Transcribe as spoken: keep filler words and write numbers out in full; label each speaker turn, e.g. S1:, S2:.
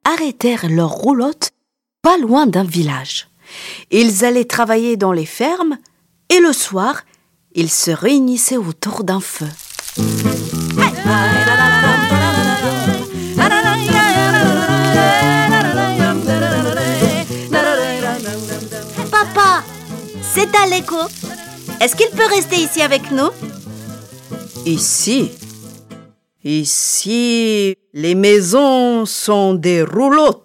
S1: arrêtèrent leur roulotte pas loin d'un village. Ils allaient travailler dans les fermes et le soir, ils se réunissaient autour d'un feu.
S2: Papa, c'est Aleko. Est-ce qu'il peut rester ici avec nous?
S1: Ici, ici, les maisons sont des roulottes.